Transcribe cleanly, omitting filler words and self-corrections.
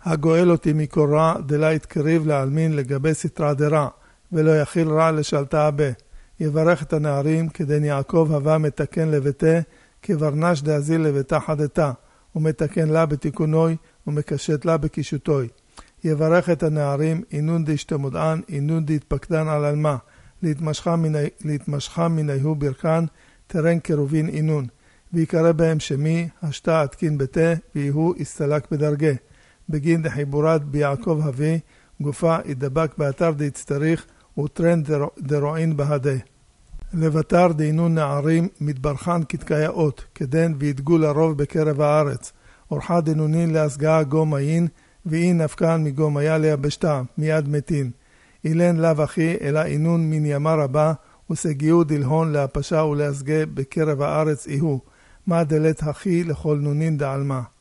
הגואל אותי מכל רע, דלה יתקריב לעלמין לגבי סתרא דרע, ולא יכיל רע לשלטה בה. יברך את הנערים, כדן יעקב הווה מתקן לביתה, כברנש דאזיל לביתה חדתה, ומתקן לה בתיקונוי, ומקשט לה בקישוטוי. יברך את הנערים, אינון דשתמודען, אינון דתפקדן על אלמה, להתמשכה מניהו ברכן, תרן קרובין אינון, ויקרא בהם שמי, השתה עתקין ביתה, ויהו הסתלק בדרגה. בגין דחיבורת ביעקב הווי, גופה ידבק באתר דהצטריך, וטרן דרועין בהדה. לבטר דהינון נערים, מתברכן כתקייאות, כדן וידגו לרוב בקרב הארץ. אורחה דנונין להסגעה גום אין, ואין נפקן מגום היה ליבשתה, מיד מתין. אילן לאו אחי, אלא אינון מן ימה רבה, וסגיעו דלהון להפשה ולהסגה בקרב הארץ איהו. מה דלת הכי לכל נונין דעלמה.